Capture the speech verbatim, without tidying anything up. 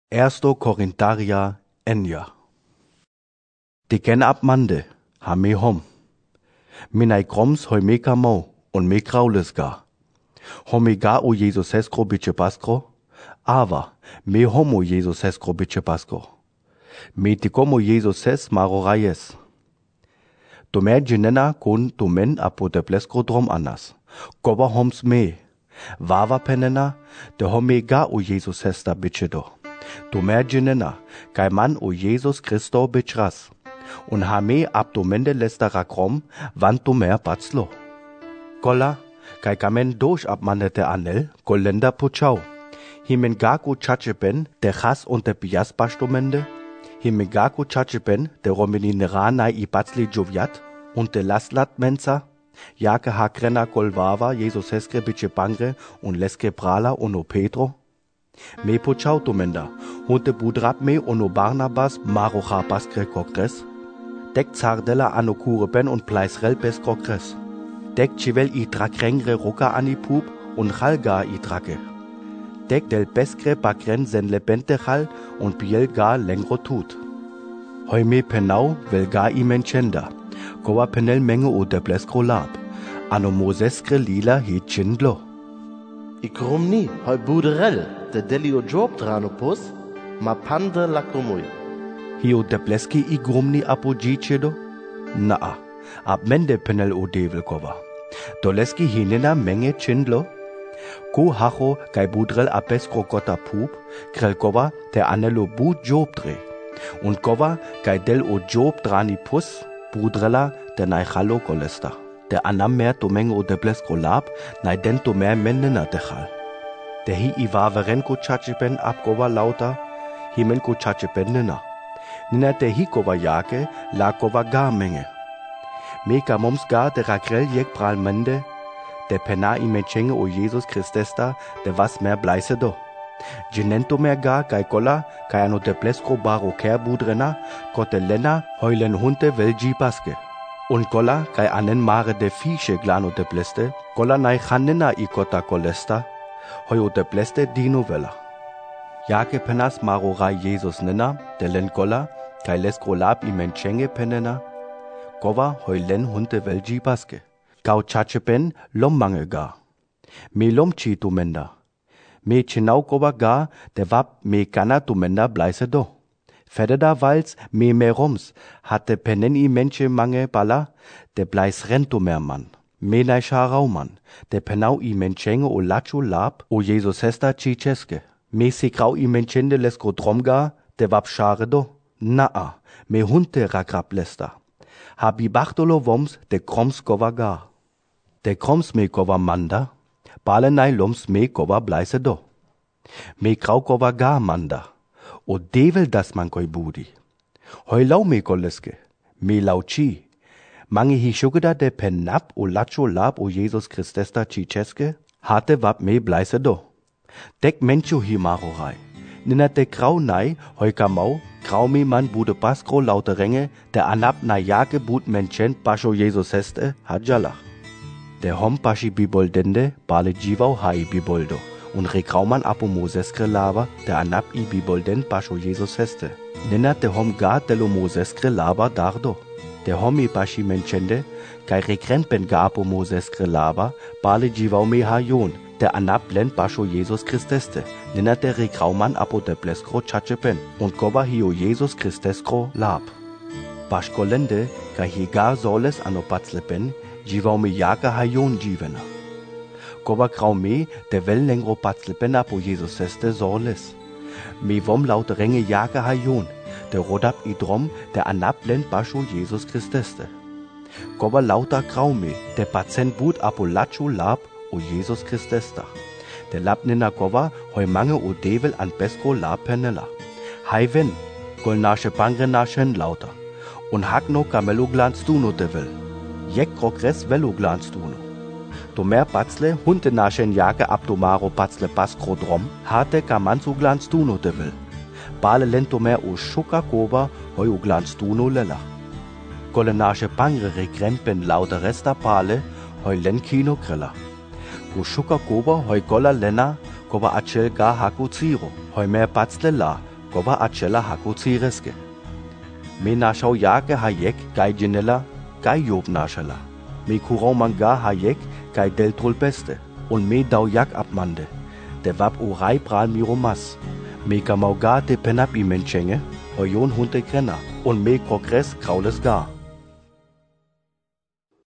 Ersto Korintharia Enya. De ken ab mande, ha me hom. Minai kroms hoi me kamau, und me kraules ga. Homi ga o Jesus heskro biche paskro, ava, me homo Jesus heskro biche paskro. Me tikomo Jesus hes maro rayes. To me genena kun to men apo de pleskro drom anas. Koba homs me. Vava penena, de homi ga o Jesus hesta biche do. To me genena, kai man o Jesus Christo bichras. Und ha me ab to mende lesta rakrom, van to mer patzlo. Kolla, kai kamen dosh ab manete anel, kolenda puchau. Himen gaku chachepen, de chas und de pias pastomende. Himen gaku chachepen, de romini ranai i patzli joviat, und de laslat mensa. Jake hakrena kolvava, Jesus heskre biche pangre, und leske prala ono Petro. Me puchau to menda, hunte budrap me ono Barnabas, maro chapaskre kokres. Dek zardella ano kurepen und pleisrel pes kokres. Dek chivel i trakrengre roka ani pup und chalga i trake. Dek del peskre bakren sen lepente chal und biel ga lengro tut. Hoi me penau vel ga i menchenda, koa penel menge o de pleskro lab. Ano moseskre lila hi chindlo. Ikrumni, hoi buderel, de delio job dranopus, ma pande lakomui. Hio de pleski i grumni apogicedo? Naa, ab mende penel o develkova. Doleski hinena menge chindlo? Ko hacho kai budrel apes krokota pup, krelkova te anelo bud job dre. Und kova kai del o job drani pus, budrela te nai chalo kolesta. De anam mer to menge o de plesko lab, nai den to mer mendena te chal. De hi i vaverenko chachipen apkova lauta, himenko chachipen nena. Nina te hikova jake, la kova ga menge. Meka moms ga de rakrel jek pral mende, de pena i mechenge o Jesus Christesta, de was mer bleise do. Genento mer ga kai kola, kai ano de pleskro baro ker budrena, kote lena heulen hunte velji paske. Und kola kai anen mare de fische glano de pleste, kola nai chanena i kota kolesta, hoyo de pleste dino vela. Jake penas maro rai Jesus nena, de len kola, kai leskro lab i menchenge penena, kova hoi len hunte velji paske. Kau chachepen lom mange ga. Me lom chi tu menda. Me chinau kova ga, de wab me kana tu menda bleise do. Fededa wals me me roms, hatte penen i menche mange bala, de bleis rento mer man. Me nai scharau man, de penau i menchenge o lachu lab, o Jesus hesta chi cheske. Me si grau i menchende lesko dromga, de wab schare do. Naa, me hunte rakrap lesta. Habi bachtolo woms de kroms kova ga. De kroms me kova manda, balenai loms me kova bleise do. Me grau kova ga manda, o devel das man koi budi. Hoi lau me koleske, me lau chi. Mange hi shugeda de penap o lacho lab o Jesus Christesta chi cheske, hate wab me bleise do. Dek menchu hi maro rai. Nina de grau nai, hoi kamau, grau mi man bude paskro laute renge, de anap na jake bud menchen pasho Jesus heste, hadjalach. De hom pashi biboldende, bale jivau hai biboldo. Und re grauman apo moseskre lava, de anap i bibolden pasho Jesus heste. Nina de hom ga delo moseskre lava dardo. De hom i pashi menchende, kai rekrenpen ga apo moseskre lava, bale jivau me hajon. Der anap len pasho Jesus Christeste, nina der rekrauman apo de pleskro chachepen, und kova hio Jesus Christeskro lab. Paschkolende, ka higa soles ano patzlepen, jivau me jaka hajon jivena. Kova krau me, de vel lengro patzlepen apo Jesus heste soles. Me vom laut renge jaka hajon, de rodap idrom, der anap len pasho Jesus Christeste. Kova lauta krau me, de patient bud apo lacho lab, o Jesus Christesta. De lab nina kova hoi mange o devel an pesko lab penela. Hai ven, kol nasche pangre naschen lauter. Und hak no kamelo glans duno devel. Jek krokres velo glans duno. Do mer patzle hunte naschen jake abdomaro patzle paskro drom, hate kamanzu glans duno devel. Bale lento mer o schuka kova hoi o glans duno lela. Kole nasche pangre rekrempen lauter resta pale hoi len kino krella. Ko shuka koba hoi kola lena koba achel ga haku ziro. Hoi mer patzle la, kova achela hako tsireske. Me nashau yake hayek kai genella kai job nashala. Me kurau manga hayek kai del trolpeste. Und me dau jak abmande. De wab urai pral miromas. Me kamauga de penap imenchenge. Ojon hunte krenna. Und me progress kraules gar.